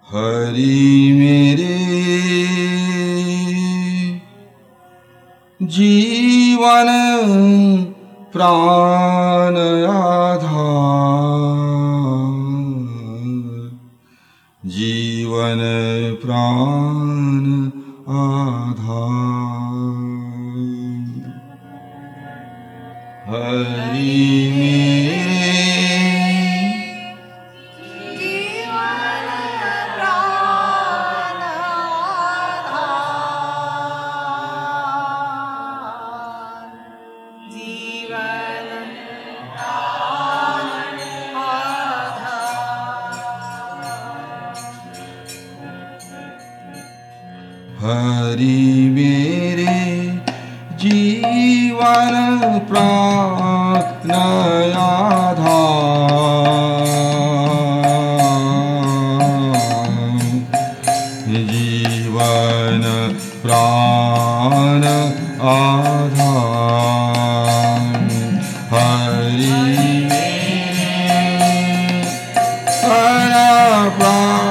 हरि मेरे जीवन प्राण आधार, जीवन प्राण आधार। हरि मेरे जीवन प्राण आधार, जीवन प्राण आधार। हरि मेरे जीवन प्राण आधार, जीवन प्राण आधार। हरि मेरे प्राण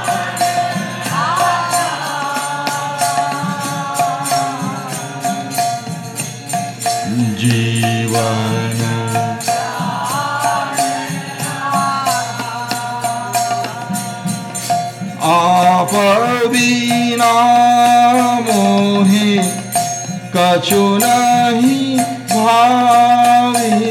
जीवन आप बिना मोहे कछु नहीं भावे।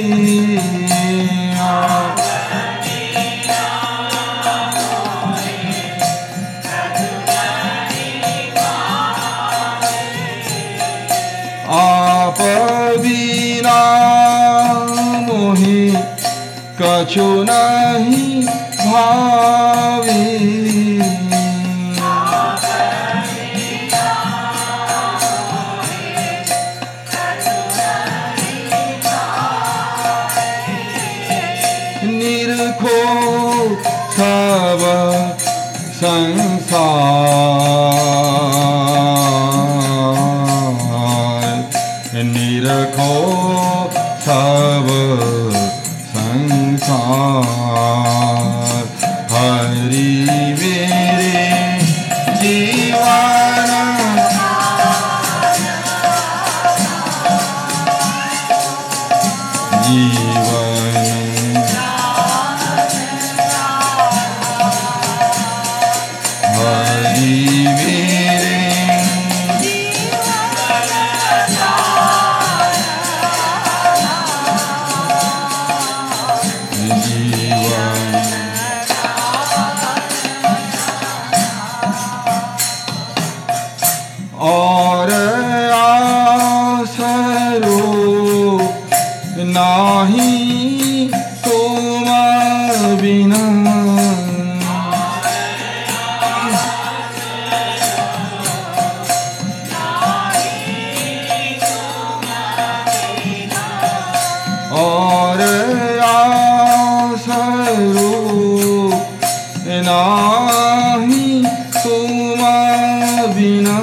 आप बिना मोहे कछु नहीं भावे। निरखो सब संसार, निरखो सब संसार। हरि मेरे जीवन जीवन हरि मेरे जीवन और आसरो नाही तुम बिना। और आसरो नाही तुम बिना।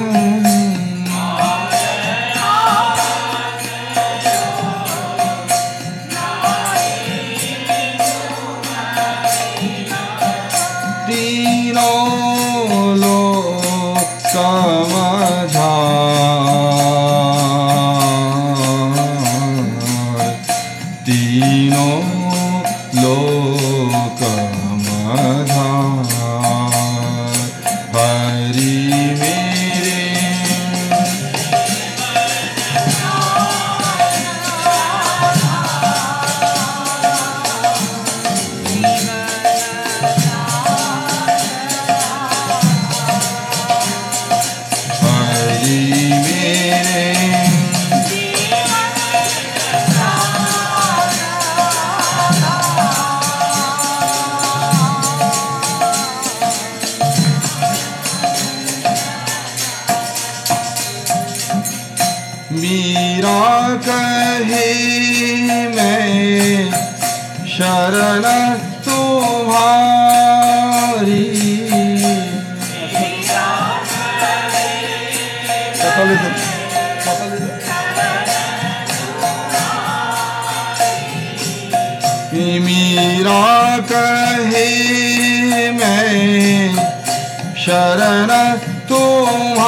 तीनों लोक समझार, तीनों लोक समझार। हरि मेरे हरि मेरे मीरा कहे मैं शरण तुम्हारी। मीरा कहे मैं शरण तुम्हारी।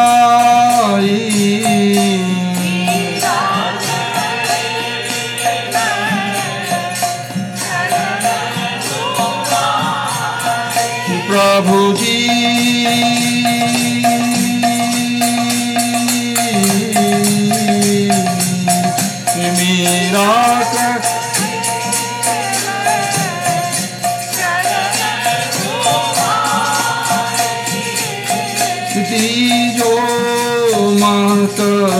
प्रभु जी मेरा दीजो मत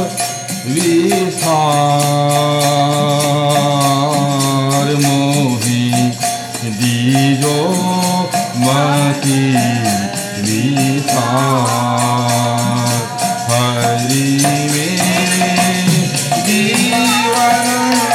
विसार मोहि, दीजो मति विसार। हरि मेरे जीवन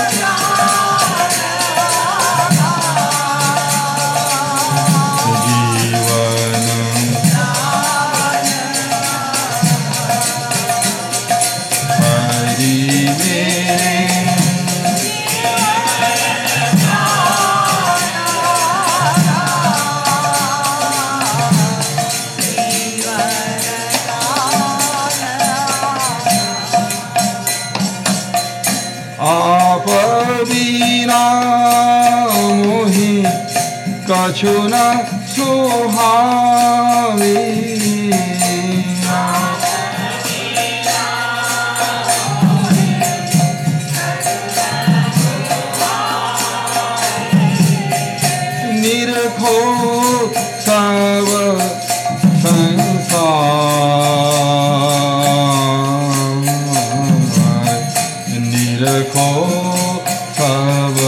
आप बिना मोहि कछु न सुहावे। निरखो सब संसार, निरखो सब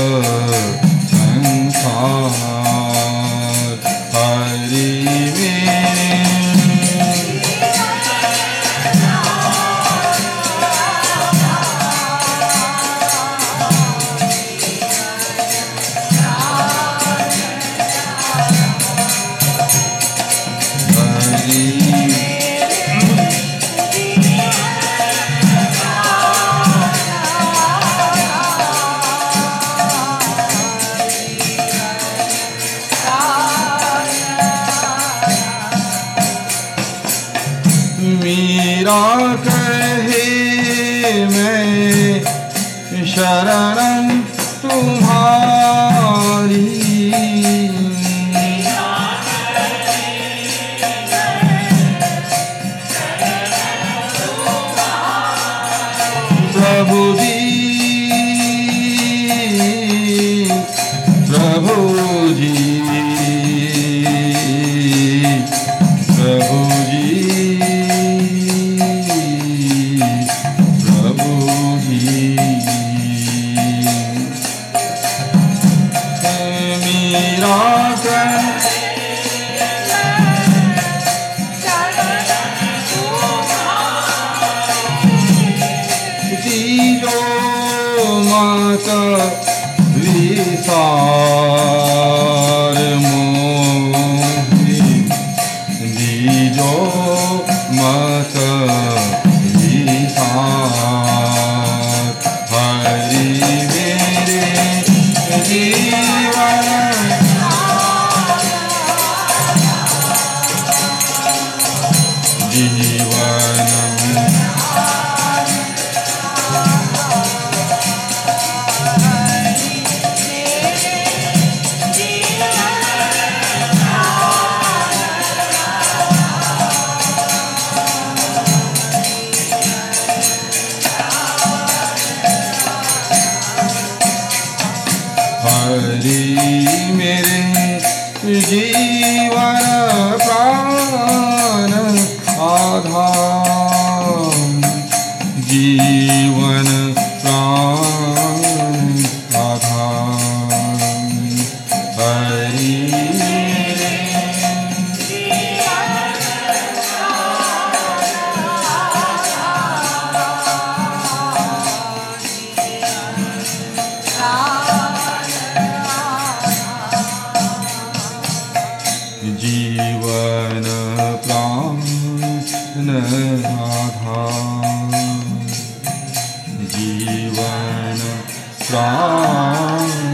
संसार। हरि मेरे मीरा कहे मैं शरणं तुम्हारी। प्रभु जी प्रभु जी प्रभु जी दीजो मत विसार मोहि, दीजो मत विसार। हरि मेरे जीवन जीवन हरि मेरे जीवन प्राण आधार, जीवन प्राण आधार। हरि जीवन प्राण आधार, जीवन प्राण